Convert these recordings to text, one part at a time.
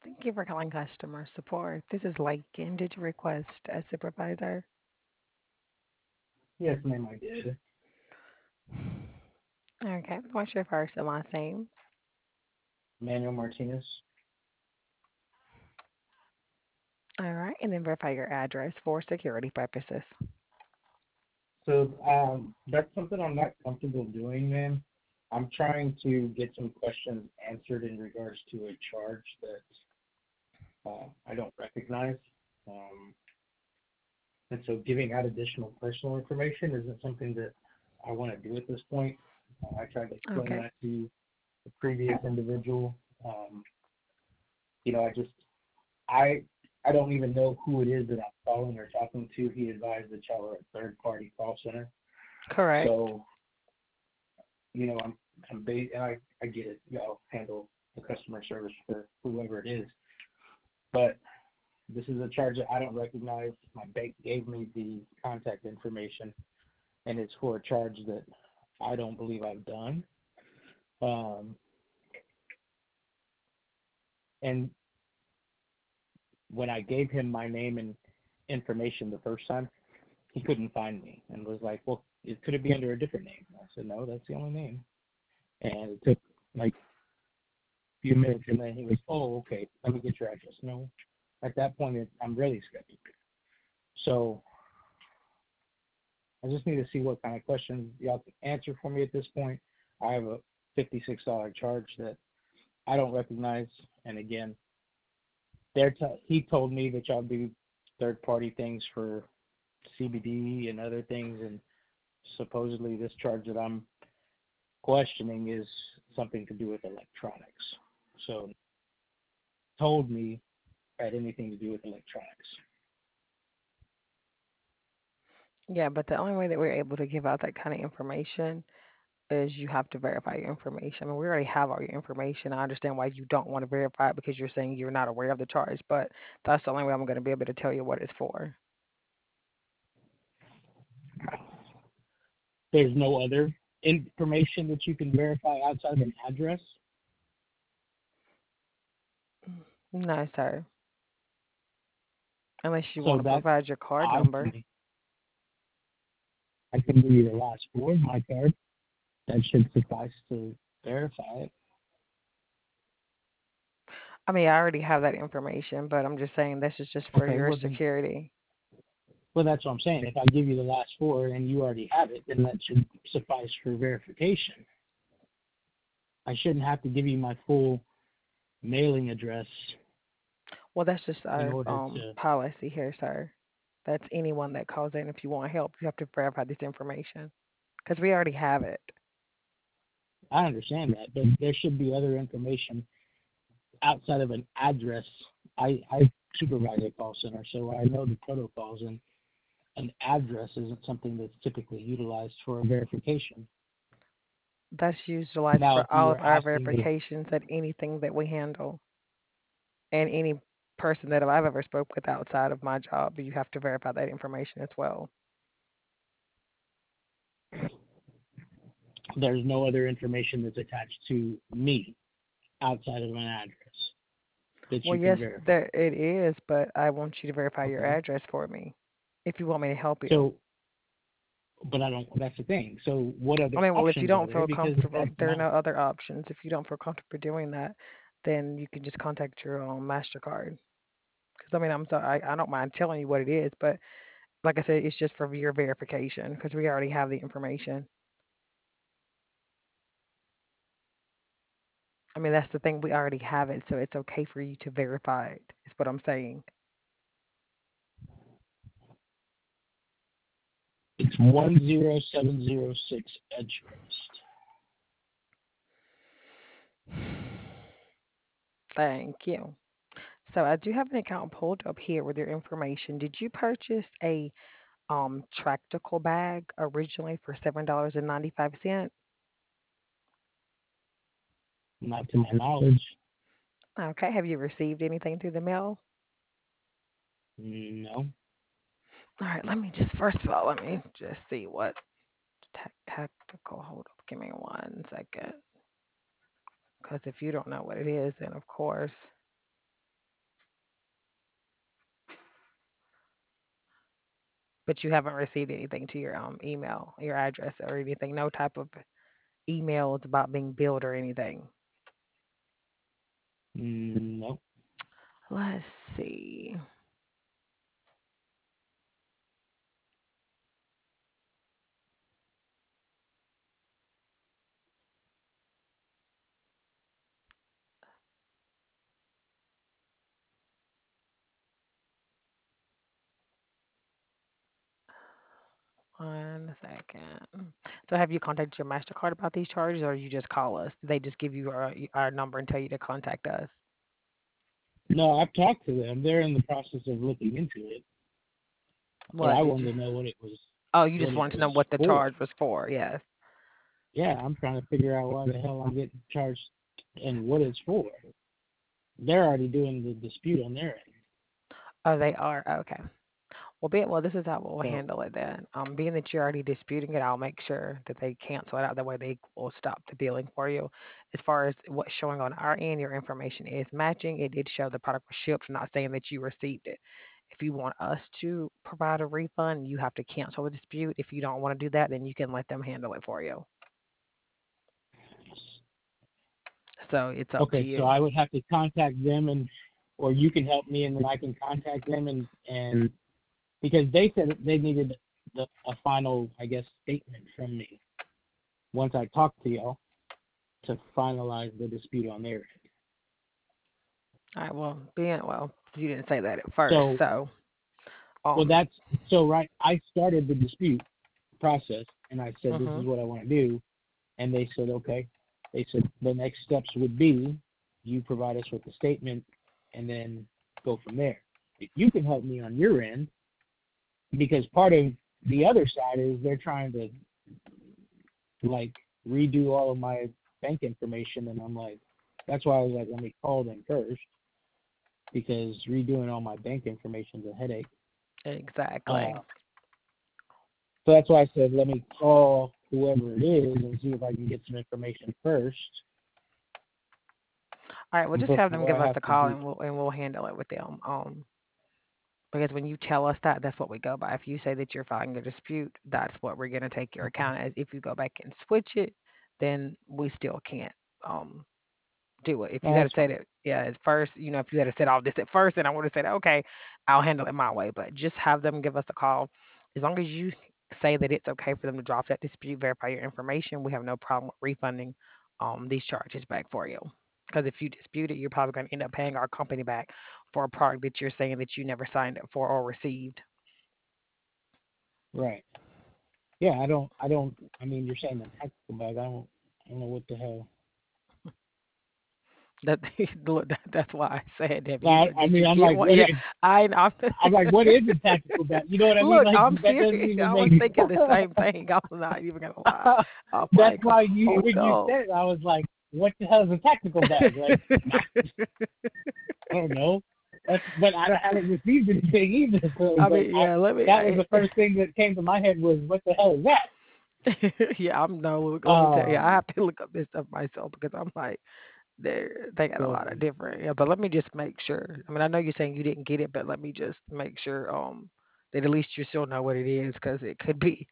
Thank you for calling customer support. This is Lakin. Did you request a supervisor? Yes, ma'am, I did. Okay. What's your first and last name? Manuel Martinez. All right. And then verify your address for security purposes. So that's something I'm not comfortable doing, ma'am. I'm trying to get some questions answered in regards to a charge that I don't recognize. Um, and so giving out additional personal information isn't something that I want to do at this point. I tried to explain Okay. that to the previous individual. Um, you know, I I don't even know who it is that I'm calling or talking to. He advised that y'all are a third party call center. Correct. So, I get it. Y'all handle the customer service for whoever it is. But this is a charge that I don't recognize. My bank gave me the contact information, and it's for a charge that I don't believe I've done. Um, and when I gave him my name and information the first time, he couldn't find me and was like, "Well, could it be under a different name?" I said, "No, that's the only name." And it took like a few minutes, and then he was, "Oh, okay, let me get your address." No, at that point, I'm really skeptical. So I just need to see what kind of questions y'all can answer for me at this point. I have a $56 charge that I don't recognize, and again, he told me that y'all do third party things for CBD and other things, and supposedly this charge that I'm questioning is something to do with electronics. So told me it had anything to do with electronics. Yeah, but the only way that we're able to give out that kind of information is you have to verify your information. I mean, we already have all your information. I understand why you don't want to verify it because you're saying you're not aware of the charge, but that's the only way I'm going to be able to tell you what it's for. There's no other information that you can verify outside of an address. No, sir. Unless you want So to that's provide your card odd to number. me. I can give you the last four of my card. That should suffice to verify it. I mean, I already have that information, but I'm just saying this is just for Okay, your well then, security. well that's what I'm saying. If I give you the last four and you already have it, then that should suffice for verification. I shouldn't have to give you my full mailing address Well, that's just in our order to. policy here, sir. That's anyone that calls in. If you want help, you have to verify this information because we already have it. I understand that, but there should be other information outside of an address. I supervise a call center, so I know the protocols, and an address isn't something that's typically utilized for a verification. That's utilized Now, for if you all were of our asking me, verifications at anything that we handle, and any person that I've ever spoke with outside of my job, you have to verify that information as well. there's no other information that's attached to me outside of an address that Well, you can yes, verify. there it is, but I want you to verify your Okay. address for me if you want me to help you. So, but I don't. That's the thing. So, what I other mean, well, if you options are don't there? feel Because comfortable, that's there are not. no other options. If you don't feel comfortable doing that, then you can just contact your own MasterCard. Because I mean, I'm sorry, I don't mind telling you what it is, but like I said, it's just for your verification because we already have the information. I mean, that's the thing, we already have it, so it's okay for you to verify it, is what I'm saying. It's 10706 Edgecrest. Thank you. So I do have an account pulled up here with your information. Did you purchase a Tractical bag originally for $7.95? Not to my knowledge. Okay. Have you received anything through the mail? No. All right. Let me just first of all let me just see what tactical. Hold up. Give me 1 second. Because if you don't know what it is, then of course. But you haven't received anything to your email, your address or anything, no type of emails about being billed or anything. No. Let's see. One second. So have you contacted your MasterCard about these charges, or you just call us? They just give you our number and tell you to contact us. No, I've talked to them. They're in the process of looking into it, but What I did you? wanted to know Oh, you what just it wanted to was know what the for. charge was for. Yes. Yeah, I'm trying to figure out why the hell I'm getting charged and what it's for. They're already doing the dispute on their end. Oh, they are. Okay. Well, this is how we'll So, handle it then. Being that you're already disputing it, I'll make sure that they cancel it out. That way, they will stop the billing for you. As far as what's showing on our end, your information is matching. It did show the product was shipped, not saying that you received it. If you want us to provide a refund, you have to cancel the dispute. If you don't want to do that, then you can let them handle it for you. So it's up to okay, so you. I would have to contact them or you can help me and then I can contact them and because they said that they needed a final, I guess, statement from me once I talked to y'all to finalize the dispute on their end. All right. Well, you didn't say that at first. So, So, well, um, that's so right. I started the dispute process and I said, this mhm. is what I want to do. And they said, okay. They said the next steps would be you provide us with the statement and then go from there. If you can help me on your end, because part of the other side is they're trying to like redo all of my bank information, and I'm like, that's why I was like, let me call them first because redoing all my bank information is a headache. Exactly. Uh, so that's why I said let me call whoever it is and see if I can get some information first All right. Well, just have them before give I us have a to call do. and we'll handle it with them. Because when you tell us that, that's what we go by. If you say that you're filing a dispute, that's what we're going to take your Okay. account as. If you go back and switch it, then we still can't do it. If you No, had that's to say fine. that, yeah, at first, if you had to said all this at first, then I would have said, okay, I'll handle it my way. But just have them give us a call. As long as you say that it's okay for them to drop that dispute, verify your information, we have no problem with refunding these charges back for you. Because if you dispute it, you're probably going to end up paying our company back for a product that you're saying that you never signed up for or received. Right. Yeah, I don't. I mean, you're saying the tactical bag. I don't know what the hell. That look, that's why I said, have you I did you mean, I'm get like, one? what Yeah, is? I'm I'm like, what is a tactical bag? You know what I mean? look, Like I'm that doesn't serious. even I was make. thinking the same thing. I'm not even gonna lie. I'm That's like, why you hold when you up. said it, I was like, what the hell is a tactical bag? Like, I don't know. But I haven't received anything either. So I but mean, yeah, let me. that was the first thing that came to my head was what the hell is that? Yeah, I'm no. Look, let me tell you, I Um. have to look up this stuff myself because I'm like, they got a So lot of different. Yeah, but let me just make sure. I mean, I know you're saying you didn't get it, but let me just make sure that at least you still know what it is because it could be.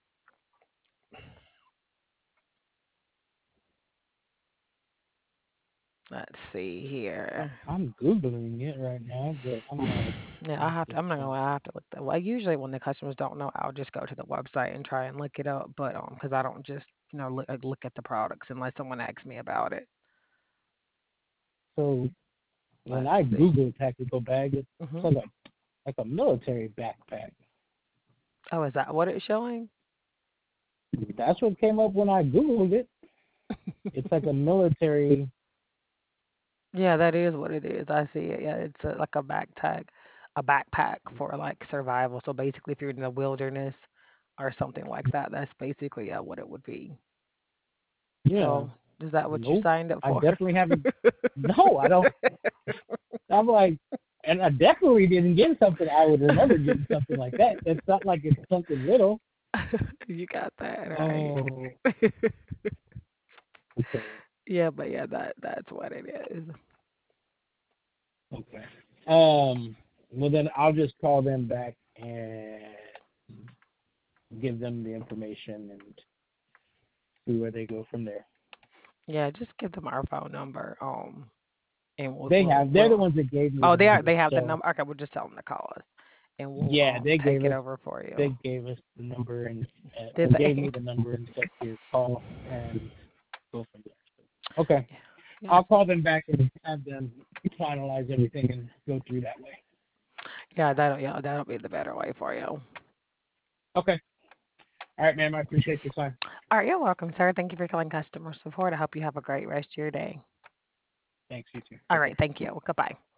Let's see here. I'm googling it right now, but I'm like, Yeah, I what's have to. this I'm not gonna thing? lie. I have to look that. Well, usually when the customers don't know, I'll just go to the website and try and look it up. But because I don't just look at the products unless someone asks me about it. So when Let's I see. Google tactical bag, it's Hmm. like a military backpack. Oh, is that what it's showing? That's what came up when I Googled it. It's like a military. Yeah, that is what it is. I see it. Yeah, it's like a backpack for like survival. So basically, if you're in the wilderness or something like that, that's basically what it would be. Yeah. So is that what you Nope. signed up I for? definitely haven't. No, I don't. I'm like, and I definitely didn't get something. I would remember getting something like that. It's not like it's something little. You got that right. Oh, okay, Yeah, but yeah, that's what it is. okay. Well then I'll just call them back and give them the information and see where they go from there. Yeah, just give them our phone number. And we'll They we'll have. They're the we'll ones that gave me oh, the they number. have the So number. Okay, we'll just tell them to call us, and we'll yeah, take it over for they you. gave us the number and Did or gave me they? the number and said to call and go from there. So, okay, Yeah. I'll call them back and have them finalize everything and go through that way. Yeah, that'll be the better way for you. Okay. All right, ma'am. I appreciate your time. All right, you're welcome, sir. Thank you for calling customer support. I hope you have a great rest of your day. Thanks, you too. All Take right, care. thank you. Goodbye.